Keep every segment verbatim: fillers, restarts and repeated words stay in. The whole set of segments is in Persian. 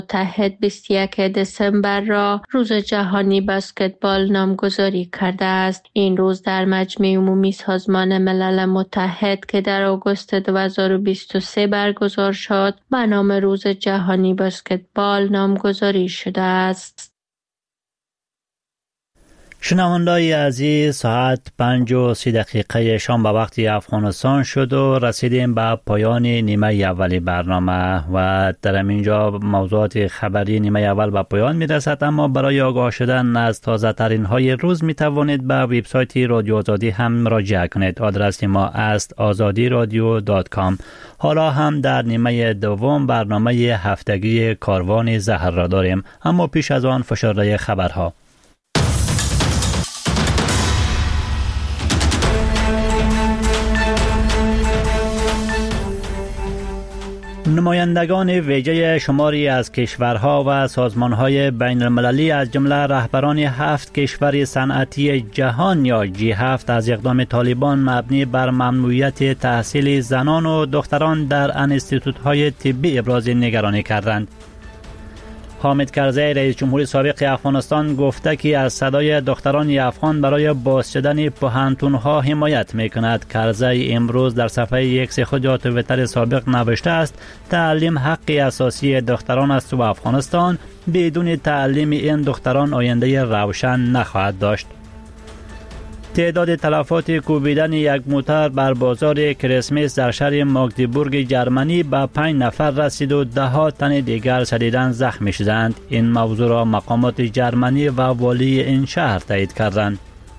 متحد بیست و یکم دسامبر را روز جهانی بسکتبال نامگذاری کرده است. این روز در مجمع عمومی سازمان ملل متحد که در آگوست دو هزار و بیست و سه برگزار شد به نام روز جهانی بسکتبال نامگذاری شده است. شنوندای عزیز، ساعت پنج و سی دقیقه شام به وقت افغانستان شد و رسیدیم به پایان نیمه اولی برنامه و در اینجا موضوعات خبری نیمه اول به پایان می رسد، اما برای آگاه شدن از تازه ترین های روز می توانید به وبسایت رادیو آزادی هم مراجعه کنید. آدرس ما است آزادی رادیو دات کام. حالا هم در نیمه دوم برنامه هفتگی کاروان زهر را داریم، اما پیش از آن فشرده خبرها. نمایندگان ویژه شماری از کشورها و سازمانهای بین المللی از جمله رهبران هفت کشور صنعتی جهان یا جی هفت از اقدام طالبان مبنی بر ممنوعیت تحصیل زنان و دختران در انستیتوت‌های طبی ابراز نگرانی کردند. حامد کرزی رئیس جمهور سابق افغانستان گفته که از صدای دختران افغان برای باز شدن پوهنتون‌ها حمایت می‌کند. کرزی امروز در صفحه اکس خود یا توییتر سابق نوشته است تعلیم حقی اساسی دختران است و افغانستان بدون تعلیم این دختران آینده روشن نخواهد داشت. تعداد تلفات کوبیدن یک موتر بر بازار کریسمس در شهر ماگدبورگ جرمنی به پنج نفر رسید و ده ها تن دیگر شدیداً زخمی شدند. این موضوع را مقامات جرمنی و والی این شهر تایید کردند.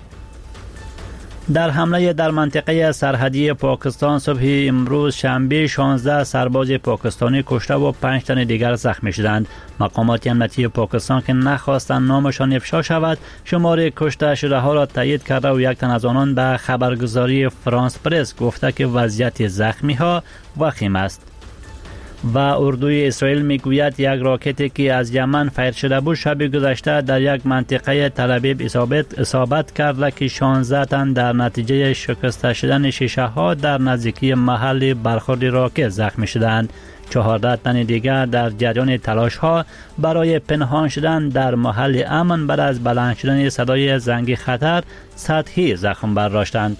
در حمله در منطقه سرحدی پاکستان صبح امروز شنبه شانزده سرباز پاکستانی کشته و پنج تن دیگر زخمی شدند. مقامات امنیتی پاکستان که نخواستند نامشان افشا شود شمار کشته شده ها را تایید کرده و یک تن از آنان به خبرگزاری فرانس پرس گفته که وضعیت زخمی ها وخیم است. و اردوی اسرائیل میگوید یک راکتی که از یمن فیر شده بود شب گذشته در یک منطقه تل ابیب اصابت اصابت کرده که شانزده تن در نتیجه شکسته شدن شیشه ها در نزدیکی محل برخورد راکت زخمی شدند. چهارده تن دیگر در جریان تلاش ها برای پنهان شدن در محل امن بعد از بلند شدن صدای زنگ خطر سطحی زخم برداشتند.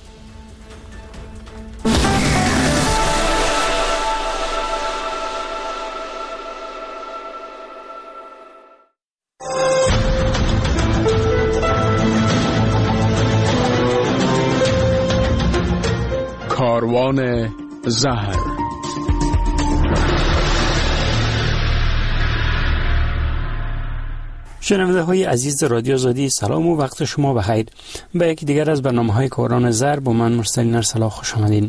کاروان زهر. شنونده های عزیز رادیو آزادی، سلام و وقت شما بخیر. به یکی دیگر از برنامه های کاروان زهر با من مرسل ارسلا خوش آمدین.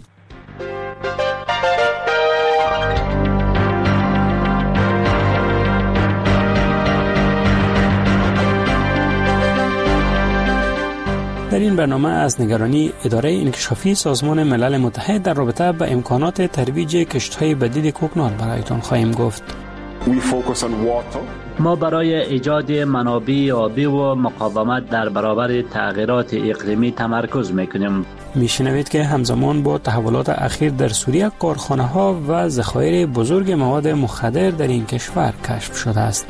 در این برنامه از نگرانی اداره انکشافی سازمان ملل متحد در رابطه با امکانات ترویج کشت‌های بدیل کوکنار برایتان خواهیم گفت. ما برای ایجاد منابع آبی و مقاومت در برابر تغییرات اقلیمی تمرکز میکنیم. میشنوید که همزمان با تحولات اخیر در سوریه کارخانه‌ها و ذخایر بزرگ مواد مخدر در این کشور کشف شده است.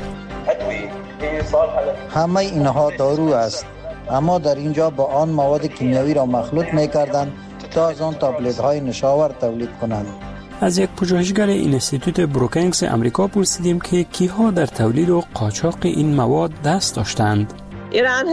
همه اینها دارو است، اما در اینجا با آن مواد کیمیایی را مخلوط می‌کردند تا از آن تابلت‌های نشاور تولید کنند. از یک پژوهشگر اینستیتوت بروکینگز امریکا پرسیدیم که کیها در تولید و قاچاق این مواد دست داشتند. ایران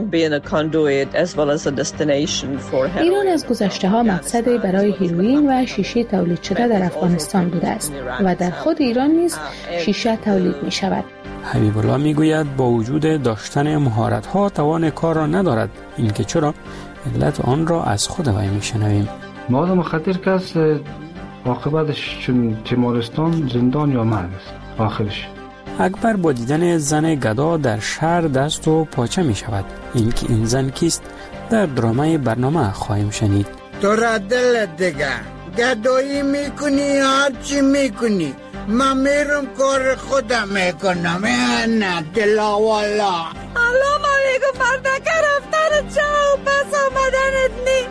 از گذشته ها مقصدی برای هیروئین و شیشه تولید شده در افغانستان بوده است و در خود ایران نیز شیشه تولید می شود. حبیب الله می گوید با وجود داشتن مهارت ها توان کار را ندارد. این که چرا؟ علت آن را از خود وی می شنویم. مواد مخدر کس عاقبتش چون تیمارستان زندان یا مرگ است آخرش. اکبر با دیدن زن گدا در شهر دست و پاچه می شود. این که این زن کیست در درامه برنامه خواهیم شنید. تو را دلت دیگه گدایی میکنی هر چی میکنی، من میرم کار خودم میکنم. نه دلا والا الان ما میگو مردکه رفتن چه و پس آمدنت نی.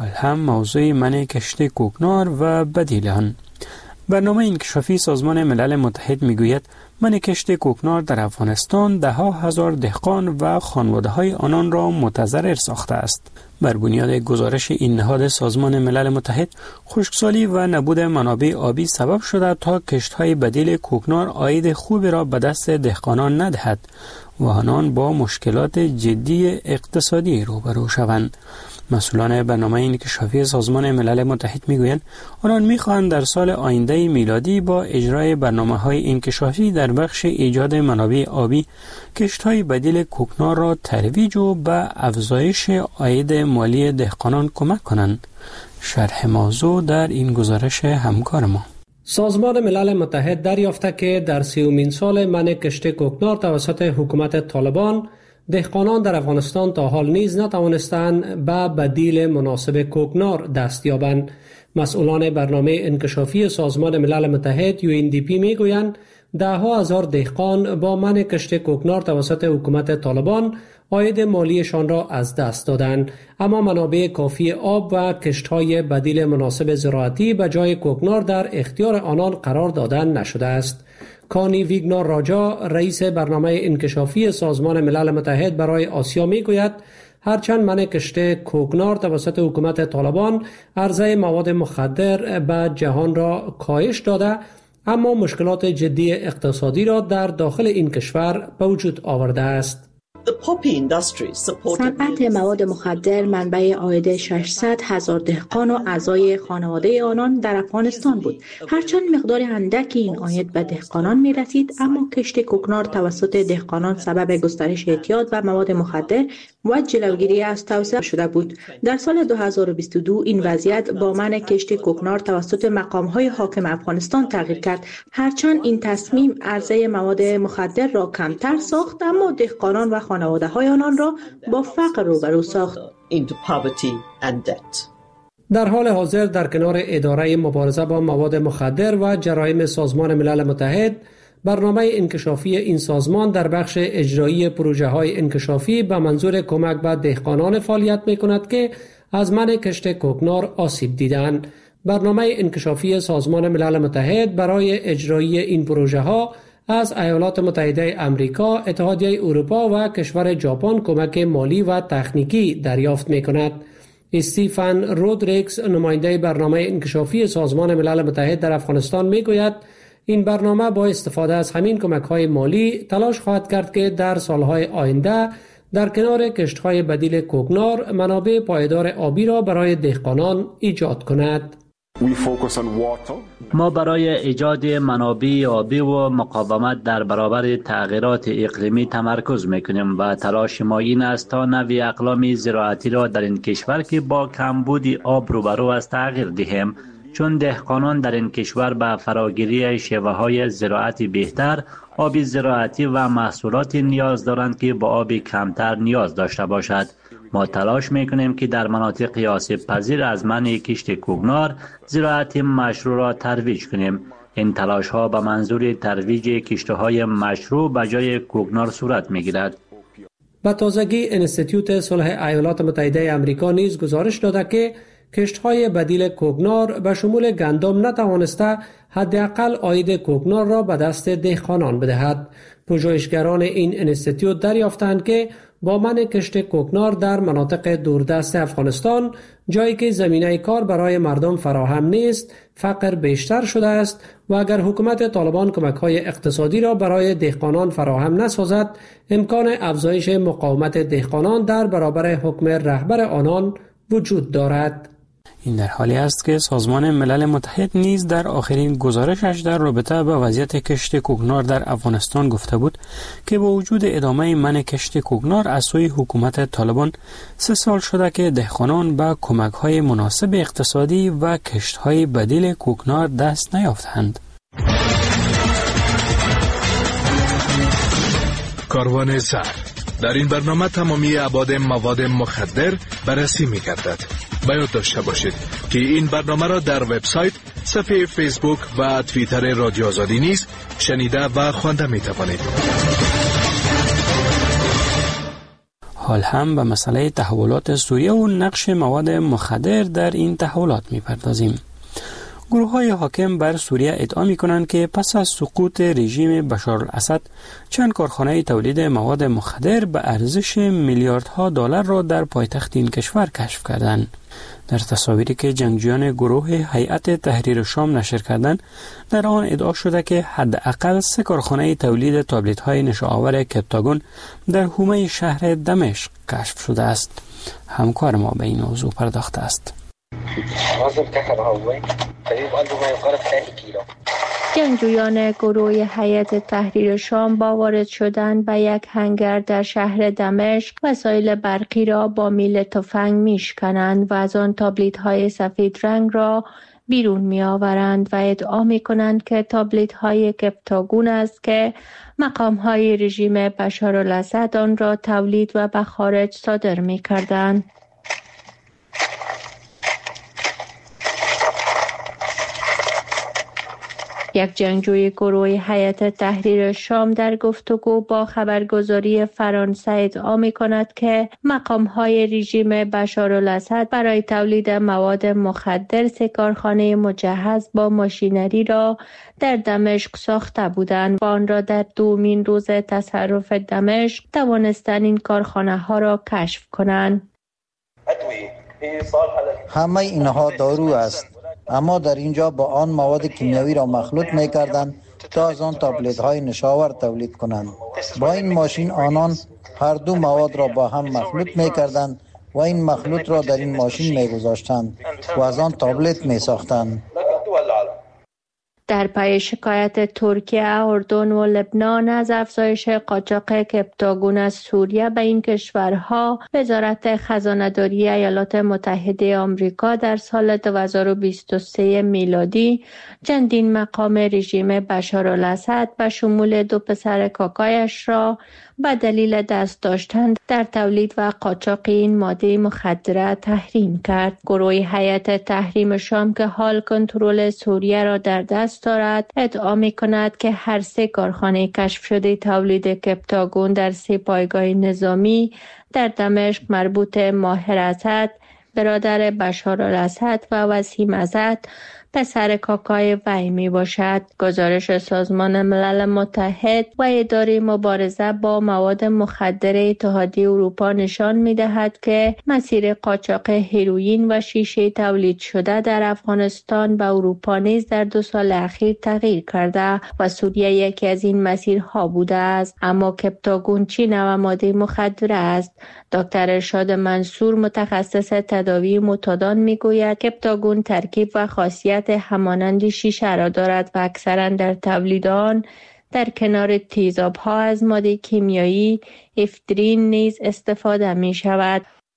حال هم موضوع منع کشت کوکنار و بدیل آن. برنامه انکشافی سازمان ملل متحد میگوید منع کشت کوکنار در افغانستان ده ها هزار دهقان و خانواده های آنان را متضرر ساخته است. بر بنیاد گزارش این نهاد سازمان ملل متحد، خشکسالی و نبود منابع آبی سبب شده تا کشت‌های بدیل کوکنار عاید خوبی را به دست دهقانان ندهد و آنان با مشکلات جدی اقتصادی روبرو شوند. مسئولان برنامه انکشافی سازمان ملل متحد میگویند آنان میخواهند در سال آینده میلادی با اجرای برنامه‌های انکشافی در بخش ایجاد منابع آبی کشت‌های بدیل کوکنار را ترویج و به افزایش عاید مالی دهقانان کمک کنند. شرح موضوع در این گزارش همکار ما. سازمان ملل متحد دریافته که در سیومین سال منع کشت کوکنار توسط حکومت طالبان، دهقانان در افغانستان تا حال نیز نتوانستند به بدیل مناسب کوکنار دست یابند. مسئولان برنامه انکشافی سازمان ملل متحد یو ان دی پی میگویند ده ها هزار دهقان با منع کشت کوکنار توسط حکومت طالبان عاید مالیشان را از دست دادند، اما منابع کافی آب و کشت‌های بدیل مناسب زراعتی به جای کوکنار در اختیار آنان قرار دادن نشده است. کانی ویگنار راجا، رئیس برنامه انکشافی سازمان ملل متحد برای آسیا میگوید هرچند منع کشت کوکنار توسط حکومت طالبان عرضه مواد مخدر به جهان را کاهش داده، اما مشکلات جدی اقتصادی را در داخل این کشور به وجود آورده است. صنعت مواد مخدر منبع عاید ششصد هزار دهقان و اعضای خانواده آنان در افغانستان بود. هرچند مقدار اندکی این عاید به دهقانان می رسید، اما کشت کوکنار توسط دهقانان سبب گسترش اعتیاد و مواد مخدر و جلوگیری از توسعه شده بود. در سال دو هزار و بیست و دو این وضعیت با منع کشت کوکنار توسط مقام‌های حاکم افغانستان تغییر کرد. هرچند این تصمیم عرضه مواد مخدر را کمتر ساخت، اما دهقانان و خانواده های آنان را با فقر روبرو ساخت. در حال حاضر در کنار اداره مبارزه با مواد مخدر و جرایم سازمان ملل متحد، برنامه انکشافی این سازمان در بخش اجرایی پروژه های انکشافی به منظور کمک به دهقانان فعالیت می کند که از منع کشت کوکنار آسیب دیدند. برنامه انکشافی سازمان ملل متحد برای اجرایی این پروژه ها از ایالات متحده آمریکا، اتحادیه اروپا و کشور ژاپن کمک مالی و تکنیکی دریافت می کند. استیفن رودریکس، نماینده برنامه انکشافی سازمان ملل متحد در افغانستان می گوید این برنامه با استفاده از همین کمک‌های مالی تلاش خواهد کرد که در سالهای آینده در کنار کشت‌های بدیل کوکنار منابع پایدار آبی را برای دهقانان ایجاد کند. ما برای ایجاد منابع آبی و مقاومت در برابر تغییرات اقلیمی تمرکز میکنیم و تلاش ما این است تا نوع اقلام زراعتی را در این کشور که با کمبود آب روبرو است تغییر دهیم، چون دهقانان در این کشور به فراگیری شیوه‌های زراعتی بهتر، آب زراعتی و محصولاتی نیاز دارند که با آب کمتر نیاز داشته باشد. ما تلاش میکنیم که در مناطق آسیب پذیر از منع کشت کوکنار زراعت مشروع را ترویج کنیم. این تلاش ها به منظور ترویج کشته های مشروع به جای کوکنار صورت میگیرد. به تازگی انستیتوت صلح ایالات متحده آمریکا نیز گزارش داده که کشت‌های بدیل کوکنار به شمول گندم نتوانسته حداقل عاید کوکنار را به دست دهقانان بدهد. پژوهشگران این انستیتوت دریافتند که با منع کشت کوکنار در مناطق دوردست افغانستان، جایی که زمینه کار برای مردم فراهم نیست، فقر بیشتر شده است و اگر حکومت طالبان کمک‌های اقتصادی را برای دهقانان فراهم نسازد، امکان افزایش مقاومت دهقانان در برابر حکم رهبر آنان وجود دارد. این در حالی است که سازمان ملل متحد نیز در آخرین گزارشش در رابطه با وضعیت کشت کوکنار در افغانستان گفته بود که با وجود ادامه منع کشت کوکنار از سوی حکومت طالبان سه سال شده که دهقانان به کمک‌های مناسب اقتصادی و کشت‌های بدیل کوکنار دست نیافتند. کاروان زهر. در این برنامه تمامی ابعاد مواد مخدر بررسی می‌گردد. باید داشته باشید که این برنامه را در وبسایت، صفحه فیسبوک و توییتر رادیو آزادی نیز شنیده و خوانده می‌توانید. حال هم به مسئله تحولات سوریه و نقش مواد مخدر در این تحولات می‌پردازیم. گروه های حاکم بر سوریه ادعا می کنند که پس از سقوط رژیم بشار الاسد چند کارخانه تولید مواد مخدر به ارزش میلیاردها دلار را در پایتخت این کشور کشف کردند. در تصاویری که جنگجویان گروه هیئت تحریر شام نشر کردند، در آن ادعا شده که حداقل سه کارخانه تولید تابلت های نشاآور کپتاگون در حومه شهر دمشق کشف شده است. همکار ما به این موضوع پرداخته است. جنگجویان گروه هیئت تحریر شام با وارد شدن به یک هنگر در شهر دمشق وسایل برقی را با میل تفنگ میشکنند و از آن تابلیت های سفید رنگ را بیرون می آورند و ادعا می کنند که تابلیت های کپتاگون است که مقام های رژیم بشار الاسد آن را تولید و به خارج صادر می کردند. یک جنگجوی گروه هیئت تحریر شام در گفتگو با خبرگزاری فرانسه ادعا می‌کند که مقام‌های رژیم بشار الاسد برای تولید مواد مخدر سه کارخانه مجهز با ماشینری را در دمشق ساخته بودند و آن را در دومین روز تصرف دمشق توانستند این کارخانه‌ها را کشف کنند. همه اینها دارو است، اما در اینجا با آن مواد کیمیایی را مخلوط می کردند تا از آن تابلت های نشاور تولید کنند. با این ماشین آنان هر دو مواد را با هم مخلوط می کردند و این مخلوط را در این ماشین می گذاشتند و از آن تابلت می ساختند. در پی شکایت ترکیه، اردن و لبنان از افزایش قاچاق کپتاگون از سوریه به این کشورها، وزارت خزانه‌داری ایالات متحده آمریکا در سال دو هزار و بیست و سه میلادی چندین مقام رژیم بشار الاسد به شمول دو پسر کاکایش را به دلیل دست داشتن در تولید و قاچاق این ماده مخدره تحریم کرد. گروه هیئت تحریم شام که حال کنترل سوریه را در دست دارد، ادعا می‌کند که هر سه کارخانه کشف شده تولید کپتاگون در سه پایگاه نظامی در دمشق مربوط ماهر اسد، برادر بشار الاسد و وسیم اسد، پسر کاکای وی می باشد. گزارش سازمان ملل متحد و اداره مبارزه با مواد مخدر اتحادیه اروپا نشان می دهد که مسیر قاچاق هروئین و شیشه تولید شده در افغانستان و اروپا نیز در دو سال اخیر تغییر کرده و سوریه یکی از این مسیرها بوده است. اما کپتاگون چه نوع ماده مخدر است؟ دکتر ارشاد منصور، متخصص تداوی معتادان، میگوید کپتاگون ترکیب و خاصیت همانند شیشه را دارد و اکثرا در تولید آن در کنار تیزاب‌ها از ماده کیمیایی افدرین نیز استفاده می شود.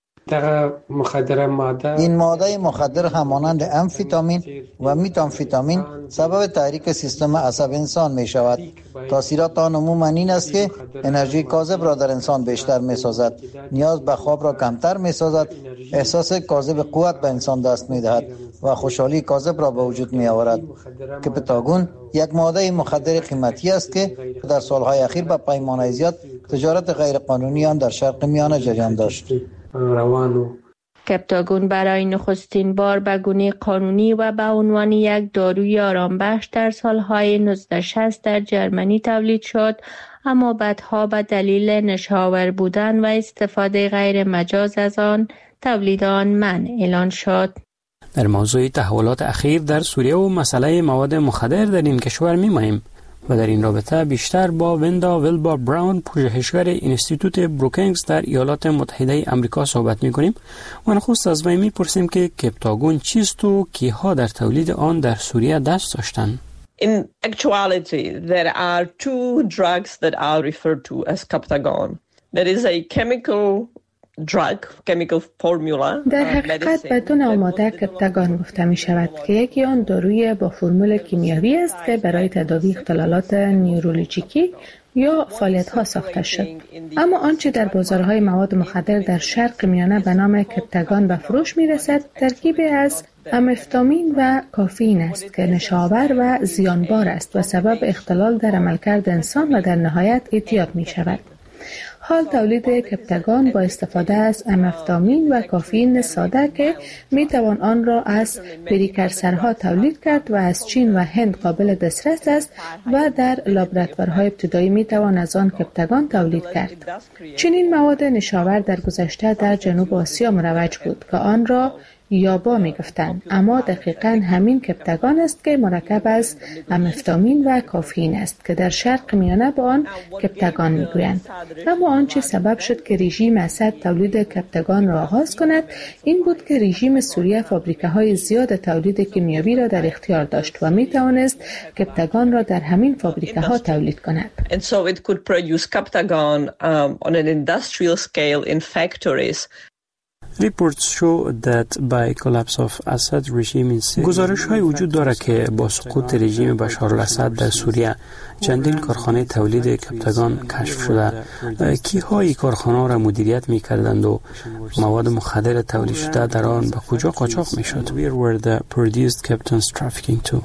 مخدر ماده این ماده مخدر همانند امفیتامین و میتامفیتامین سبب تحریک سیستم عصب انسان می شود. تاثیرات آن عموما این است که انرژی کاذب را در انسان بیشتر می سازد، نیاز به خواب را کمتر می سازد، احساس کاذب قوت به انسان دست می دهد و خوشحالی کاذب را به وجود می آورد. کپتاگون یک ماده مخدر قیمتی است که در سالهای اخیر به پیمانه زیاد تجارت غیرقانونی آن در شرق میانه جریان داشت. روانو کپتاگون برای نخستین بار به گونه قانونی و به عنوان یک داروی آرامبخش در سالهای نوزده شصت در جرمنی تولید شد، اما بعدها به دلیل نشاور بودن و استفاده غیر مجاز از آن تولید آن منع اعلان شد. در موضوع تحولات اخیر در سوریه و مسئله مواد مخدر در این کشور می‌مانیم و در این رابطه بیشتر با وندا ویلبا براون، پژوهشگر اینستیتوت بروکینگز در ایالات متحده آمریکا صحبت می‌کنیم و نخست از وی می‌پرسیم که کپتاگون چیست و کیها در تولید آن در سوریه دست داشتند. In actuality, there are two drugs that are referred to as Captagon. There is a chemical drug, chemical formula. در حقیقت به دو نوع ماده کپتاگون گفته می شود که یکی آن داروی با فرمول کیمیایی است که برای تداوی اختلالات نورولوژیکی یا فعالیت ها ساخته شد. اما آنچه در بازارهای مواد مخدر در شرق میانه به نام کپتاگون به فروش می رسد ترکیبی از امفتامین و کافئین است که نشاور و زیانبار است و سبب اختلال در عملکرد انسان و در نهایت اعتیاد می شود. حال تولید کپتگان با استفاده از امفتامین و کافئین ساده که می توان آن را از پریکرسرها تولید کرد و از چین و هند قابل دسترس است و در لابراتوارهای ابتدایی می توان از آن کپتگان تولید کرد. چنین مواد نشاور در گذشته در جنوب آسیا مروج بود که آن را یابا می گفتند، اما دقیقاً همین کپتگان است که مرکب از امفتامین و کافئین است که در شرق میانه به آن کپتگان می گویند. اما آنچه سبب شد که رژیم اسد تولید کپتگان را آغاز کند این بود که رژیم سوریه فابریکه‌های زیاد تولید کیمیاوی را در اختیار داشت و می توانست کپتگان را در همین فابریکه‌ها تولید کند. And so it could produce Captagon um, on an industrial scale in factories. Reports show that by collapse of Assad regime in Syria. گزارش های وجود دارد که با سقوط رژیم بشار الاسد در سوریه چندین کارخانه تولید کپتگان کشف شده. کی‌های کارخانه را مدیریت می‌کردند و مواد مخدر تولید شده در آن به کجا قاچاق می‌شد؟ Where were the produced Captains trafficking to?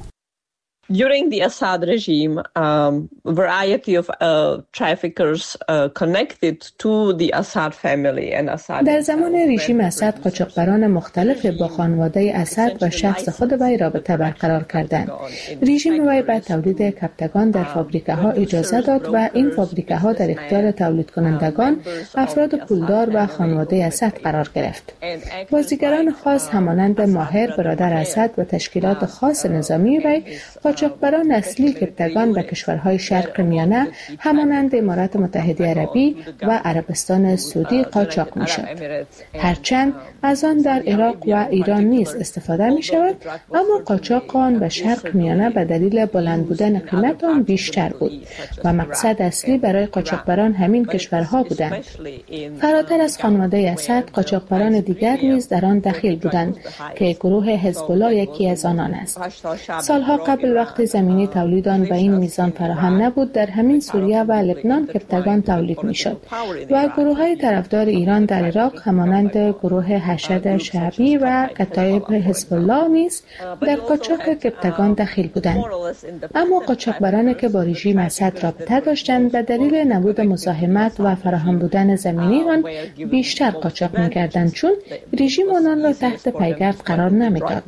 During the Assad regime, um, a variety of uh, traffickers uh, connected to the Assad family and Assad. در زمان رژیم اسد قاچاقبران مختلف با خانواده اسد و شخص خود وی رابطه برقرار کردند. رژیم وی به تولید کپتگان در فابریکه‌ها اجازه داد و این فابریکه‌ها در اختیار تولید کنندگان افراد پولدار و خانواده اسد قرار گرفت. بازیگران خاص همانند ماهر برادر اسد و تشکیلات خاص نظامی وی قاچاقبران اصلی کپتگان به کشورهای شرق میانه همانند امارات متحده عربی و عربستان سعودی قاچاق می شد. هرچند از آن در عراق و ایران نیز استفاده می شود، اما قاچاق آن به شرق میانه به دلیل بلند بودن قیمت آن بیشتر بود و مقصد اصلی برای قاچاقبران همین کشورها بودند. فراتر از خانواده اسد قاچاقبران دیگر نیز در آن دخیل بودند که گروه حزب الله یکی از آنان است. سالها قبل وقتی زمینی تولید آن به این میزان فراهم نبود در همین سوریه و لبنان کپتگان تولید میشد و گروه‌های طرفدار ایران در عراق همانند گروه حشد شعبی و کتایب حزب الله نیز در قاچاق کپتگان دخیل بودند. اما قاچاقبرانی که با رژیم اسد رابطه داشتند به دلیل نبود مزاحمت و فراهم بودن زمینی آن بیشتر قاچاق می‌کردند چون رژیم آنان را تحت پیگرد قرار نمی‌داد.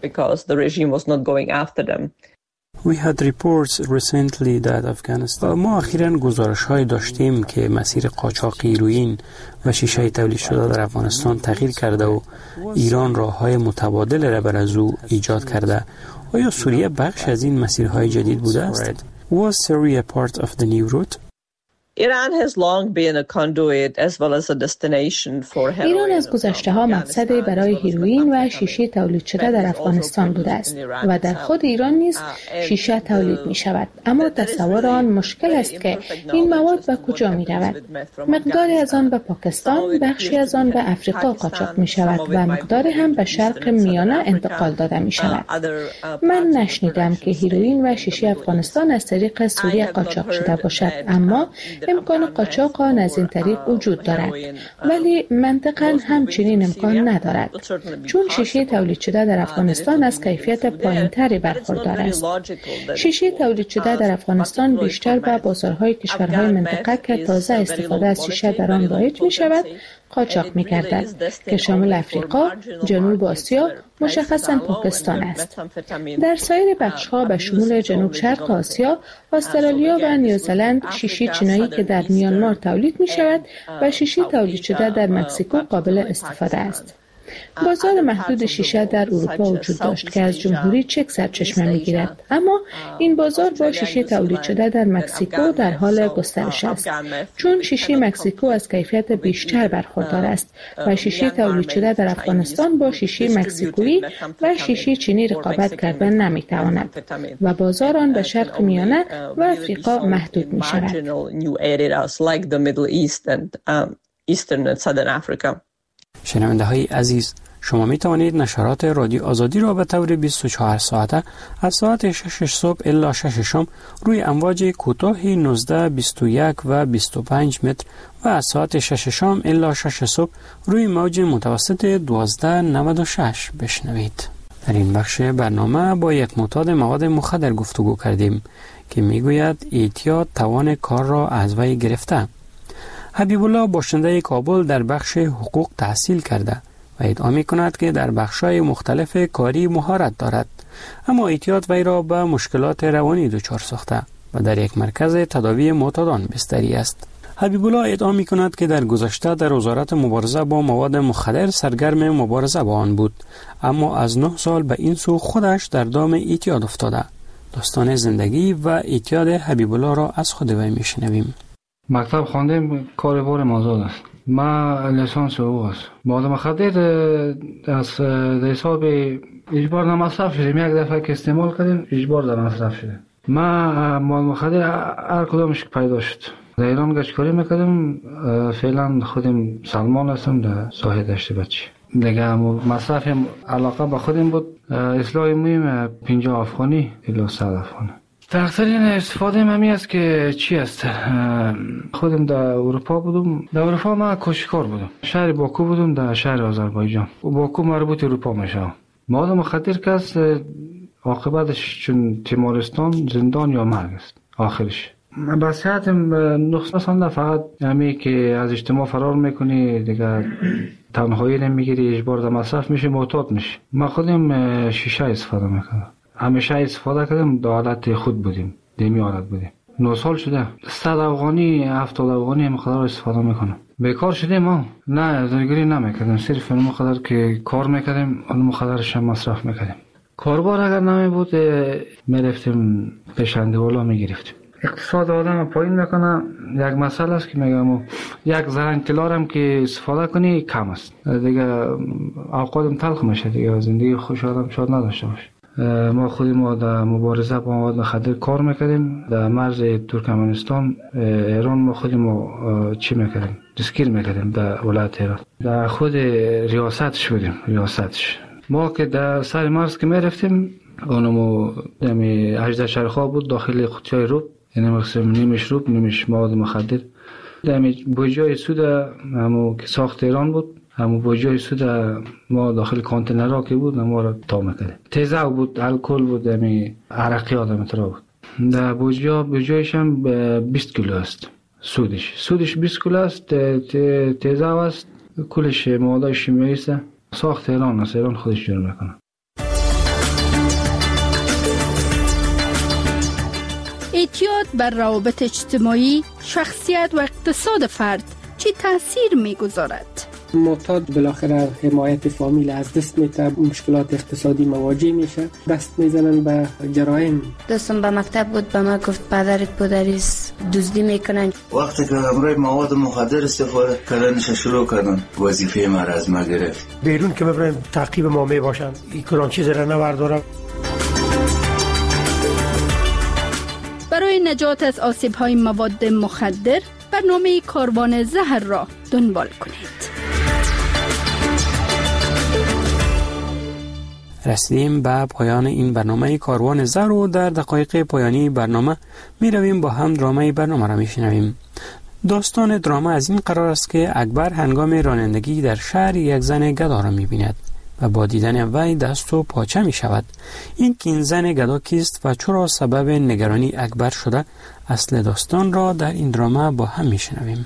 We had reports recently that Afghanistan. ما اخیراً گزارش‌های داشتیم که مسیر قاچاق هیروئین و شیشه تولید شده در افغانستان تغییر کرده و ایران راه‌های متبادل را بر از او ایجاد کرده. آیا سوریه بخش از این مسیرهای جدید بوده است؟ Was Syria part of the new route? Iran has long been a conduit as well as a destination for heroin. ایران از گذشته ها مقصدی برای هیروئین و شیشه تولید شده در افغانستان بوده است و در خود ایران نیز شیشه تولید می شود، اما تصور آن مشکل است که این مواد به کجا می رود. مقداری از آن به پاکستان، بخشی از آن به افریقا قاچاق می شود و مقداری هم به شرق میانه انتقال داده می شود. من نشنیدم که هیروئین و شیشه افغانستان از طریق سوریه قاچاق شده باشد، اما امکان قاچاق آن از این طریق وجود دارد، ولی منطقاً همچنین امکان ندارد چون شیشه تولید شده در افغانستان از کیفیت پایین‌تری برخوردار است. شیشه تولید شده در افغانستان بیشتر به بازارهای کشورهای منطقه که تازه استفاده از شیشه در آن رایج می شود قاچاق می گردد که شامل افریقا، جنوب آسیا، مشخصاً پاکستان است. در سایر بخش‌ها به شمول جنوب شرق آسیا، استرالیا و نیوزلند شیشه چینایی که در میانمار تولید می شود و شیشه تولید شده در مکزیکو قابل استفاده است. بازار محدود شیشه در اروپا وجود داشت که از جمهوری چک سرچشمه می‌گیرد، اما این بازار با شیشه تولید شده در مکزیکو در حال گسترش است چون شیشه مکزیکو از کیفیت بیشتر برخوردار است و شیشه تولید شده در افغانستان با شیشه مکزیکویی و شیشه چینی رقابت کردن نمی‌تواند و بازار آن به شرق میانه و افریقا محدود می‌شود. شنونده های عزیز، شما می توانید نشرات رادیو آزادی را به طور بیست و چهار ساعته از ساعت شش صبح الی شش شام روی امواج کوتاه نوزده، بیست و یک و بیست و پنج متر و از ساعت شش شام الی شش صبح روی موج متوسط دوازده نود و شش بشنوید. در این بخش برنامه با یک معتاد مواد مخدر گفتگو کردیم که می گوید اعتیاد توان کار را از وی گرفته. حبیب الله باشنده کابل در بخش حقوق تحصیل کرده و ادعا می کند که در بخش‌های مختلف کاری مهارت دارد، اما اعتیاد وی را به مشکلات روانی دچار ساخته و در یک مرکز تداوی معتادان بستری است. حبیب الله ادعا می کند که در گذشته در وزارت مبارزه با مواد مخدر سرگرم مبارزه با آن بود، اما از نه سال به این سو خودش در دام اعتیاد افتاده. داستان زندگی و اعتیاد حبیب الله را از خود وی می شنویم. مکتب خواندیم، کار بار مازاد است. ما لیسانس حقوق است. مواد مخدر از حساب اجبار نمصرف شدیم. یک دفعه که استعمال کردیم اجبار در مصرف شده. ما مواد مخدر هر کدامش پیدا شد. در ایران گشتکاری میکردم. فعلا خودم سلمان هستم در ساحه دشت بچی. دیگه مصرف علاقه با خودم بود. اصلاح مهم پنجاه افغانی الی صد افغانی. تقصیرین استفاده ممی است که چی است؟ خودم در اروپا بودم. در اروپا ما کشکار بودم. شهر باکو بودم، در شهر آذربایجان. باکو مربوط اروپا میشه. مواد مخدر که است عاقبتش چون تیمارستان، زندان یا مرگ است آخرش. بصیحتم نقصان فقط همی که از اجتماع فرار میکنی، دیگه تنهایی نمیگیری، اجبار در مصرف میشه، معتاد میشه. ما خودم شیشه استفاده میکنم. همیشه استفاده کردم، در حالت خود بودیم، دمی حالت بودیم. نه سال شده. صد افغانی، هفتاد افغانی هم قدر استفاده میکنم. بیکار شدیم ما. نه زندگی نمیکردیم، صرف اون قدر که کار میکردیم، اون قدرش هم مصرف میکردیم. کاربار اگر نمی بود میرفتیم پیشنده والا میگرفتیم. اقتصاد آدم پایین میکنه. یک مسئله است که میگم یک زرنگ تلارم که استفاده کنی کم است. دیگه اوقاتم تلخ میشه، دیگه زندگی خوش آدم شاد نداشته باشه. ما خودیم ما در مبارزه با مواد مخدر کار میکردیم. در مرز ترکمنستان، ایران ما خودیم ما چی میکردیم؟ دستگیر میکردیم در ولایت ایران. در خود ریاستش بودیم، ریاستش. ما که در سر مرز که میرفتیم، اونمو دمی هجده شرخا بود داخل قوطیای روب، یعنی مقسم نیمش روب نیمش مواد مخدر. دمی بوجای سود همو که ساخت ایران بود، همو بوجای سود ما داخل کانتینرها که بود ما را تا میکردیم. تیزه بود، الکل بود، دمی عرقی آدم ترا بود. در بوجا بوجایش هم بیست کیلو است سودش. سودش بیست کیلو است، تیزه است، کلش مواد شیمیایی است. ساخت ایران است، ایران خودش جور میکنه. اعتیاد بر روابط اجتماعی، شخصیت و اقتصاد فرد چه تاثیر میگذارد؟ معتاد بالاخره حمایت فامیل از دست میده، مشکلات اقتصادی مواجه میشه، دست میزنن به جرایم. دوستم به مکتب بود، به ما گفت پدرت پدریست دزدی میکنن. وقتی که امروز مواد مخدر استفاده کردنش شروع کردن، وظیفه ما را از ما گرفت. بیرون که ببرن تعقیب ما میباشن، این کلان چیز را نبردارم. برای نجات از آسیب‌های مواد مخدر برنامه کاروان زهر را دنبال کنید. رسیدیم به پایان این برنامه کاروان زهر و در دقایق پایانی برنامه می رویم با هم درامه برنامه را می شنویم. داستان درامه از این قرار است که اکبر هنگام رانندگی در شهر یک زن گدا را می بیند و با دیدن وی دست و پاچه می شود. این که این زن گدا کیست و چرا سبب نگرانی اکبر شده، اصل داستان را در این درامه با هم می شنویم.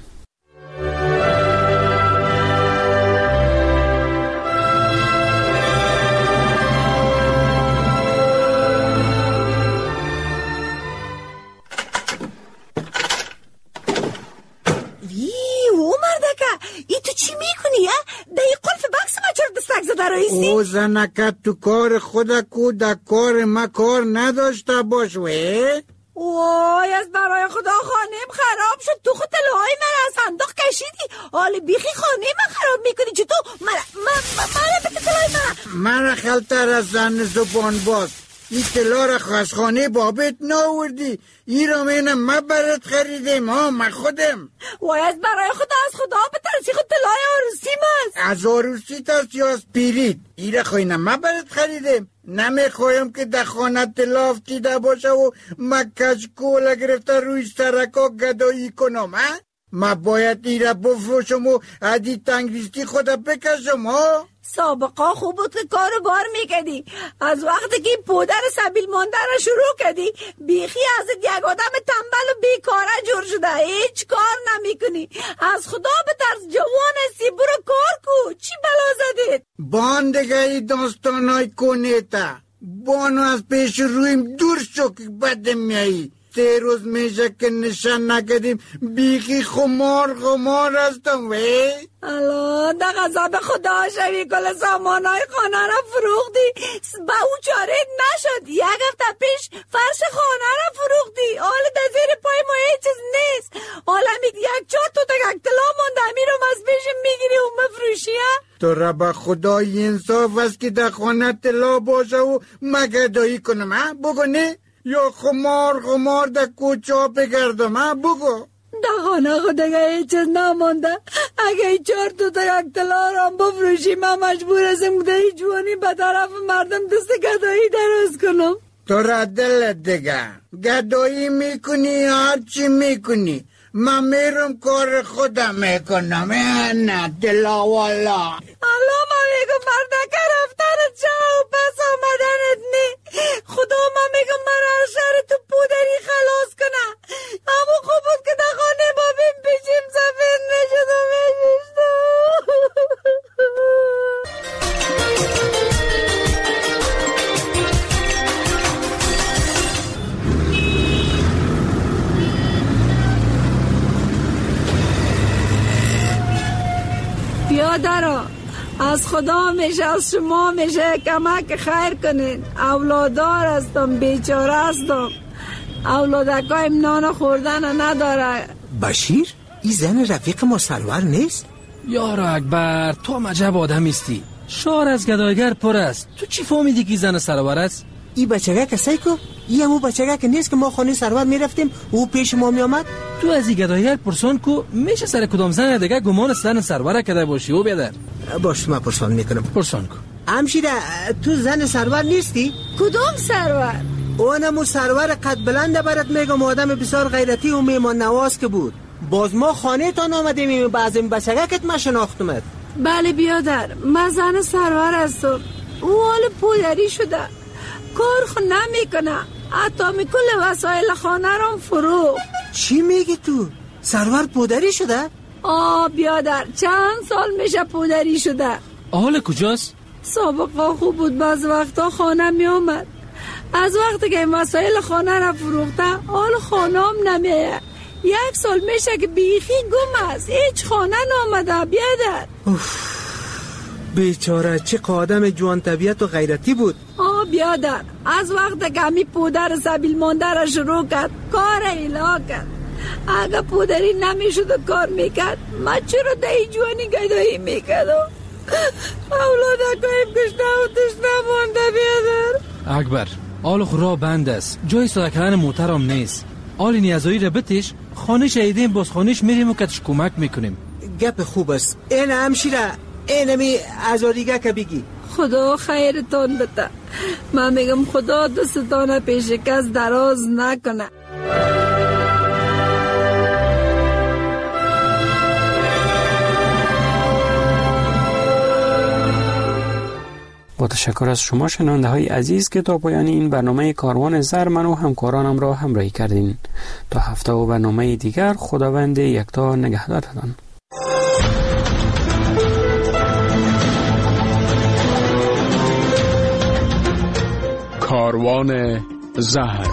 او زنکت تو کار خود کو در کار ما کار نداشته باش وی؟ وای از برای خدا خانم خراب شد. تو خود تلوهای من از صندوق کشیدی، حالی بیخی خانه من خراب میکنی. چطور؟ من من من بده تلوهای من من خلطر از زن زبان باز. این تلا را از خانه بابت ناوردی، این را مینم ما برات خریدیم ها، من خودم. وای از برای خدا از خدا بترسی، خود تلای عروسی ماست. از عروسی تست یا از پیرید؟ این را خوینم ما برات خریدیم. نمیخوایم که در خانه تلا افتیده باشه و ما کشکوله گرفته روی سرکا گدایی کنم ها. ما باید این را بفروشم و عدی تنگریستی خود بکشم ها. سابقا خوب بود که کارو بار میکردی. از وقتی که پودر سبیل مانده را شروع کردی بیخی از یک آدم تنبل و بیکاره جور شده، هیچ کار نمیکنی. از خدا بترس، جوان هستی، برو کار کو. چی بلا زدید؟ باندگی داستانای کنیتا بانو از پیش رویم دور شو که بد میایی. سه روز میشه که نشان نکردیم بیخی خمار خمار هستم وی. الان در غضب خدا شوی کل سامانای خانه را فروختی، با او چاره نشد. یک هفته پیش فرش خانه را فروختی، حالا در زیر پای ما هیچ چیز نیست. حالا میگی یک چهار تو تک طلا مونده، میرم از پیش میگیری اون مفروشی ها. تو را به خدای انصاف است که در خانه طلا باشه و مگدایی کنم ها؟ بگو نه؟ یا خمار خمار در کوچه ها بگردم ها؟ بگو. در خانه خود اگه هیچ چیز نمانده، اگه چهار تو تا یک طلا را هم بفروشی من مجبور هستم که هیچ جوانی به طرف مردم دست گدایی دراز کنم. تو را دلت دیگه گدایی میکنی هر چی میکنی، من میرم کار خودم میکنم. نه دلا والا الله ما میگم مردکه رفتنت چه و پس آمدنت نی. خدا ما میگم من از شهر تو پودری خلاص کنم. اما خوب بود که در خانه با بیم پیشیم سفید نشد و میششتم. بیادرها از خدا میشه از شما میشه کمک خیر کنین. اولادار هستم، بیچاره هستم، اولادکایم نان خوردن نداره. بشیر این زن رفیق ما سرور نیست؟ یارو اکبر تو هم عجب آدم استی. شهر از گدایگر پر است، تو چی فهمیدی که زن سرور است؟ این بچگه کسایی که این همون بچگه که نیست که ما خانه سرور میرفتیم او پیش ما میامد. تو از این گدایگر پرسان کو میشه سر کدام زن دیگه گمان زن سرور کده باشی او بیادر؟ باش من پرسان میکنم. پرسان کو. همشیره تو زن سرور نیستی؟ کدوم سرور؟ اونمو سرور قد بلنده برات میگم، آدم بسیار غیرتی و میمان نواز که بود. باز ما خانه تان آمدیم بعضی بچگه کت ما شناختمت. بله بیادر من زن سرور هستم. او حال پولری شده، کار خو نمیکنه، حتی میکل وسایل خانه رام فروخت. چی میگی تو؟ سرور پودری شده؟ آه بیادر چند سال میشه پودری شده. حال کجاست؟ سابقا خوب بود، بعض وقتا خانه میامد. از وقتی که این وسایل خانه را فروخته حال خانه هم نمیه. یک سال میشه که بیخی گم است، هیچ خانه نامده بیادر. بیچاره چه آدم جوان طبیعت و غیرتی بود. آه بیادر از وقت که همی پودر سبیل مانده را شروع کرد کار ایلا کرد. اگه پودری نمیشد و کار میکرد من چرا دهی جوانی گدایی میکرد؟ اولاد اکایم کشنه و تشنه مانده بیادر. اکبر آل خورا بند است، جای ساده کردن موترم نیست. آل نیازایی را بتش خانه شهیدیم باز خانهش میریم و کتش کمک میکنیم. گپ خوب است. این همشیره اینمی ازاریگه که بگی. خدا خیرتان بده. من میگم خدا دستان پیش کس دراز نکنه. با تشکر از شما شنونده های عزیز که تا پایان این برنامه کاروان زر من و همکارانم را همراهی کردین. تا هفته و برنامه دیگر خداوند یکتا نگهدارتان. کاروان زهر.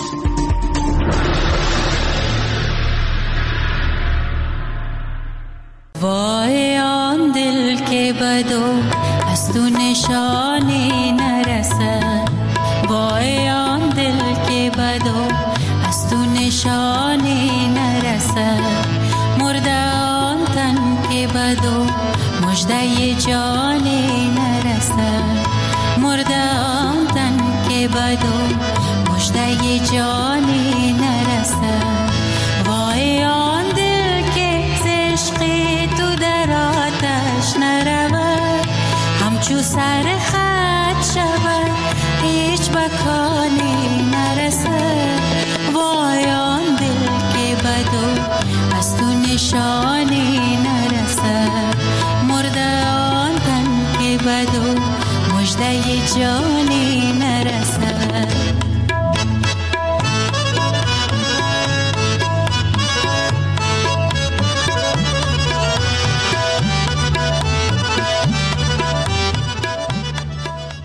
وای آن دل که بدو از تو نشانی نرسد، وای آن دل که بدو از تو نشانی نرسد، مرده آن تن که بدو مژده جانی نرسد، مرده آن تن که بدو مژده جانی نرسد. وای آن دل که عشقی تو در آتش نرود، همچو سر خط که جانی نرسد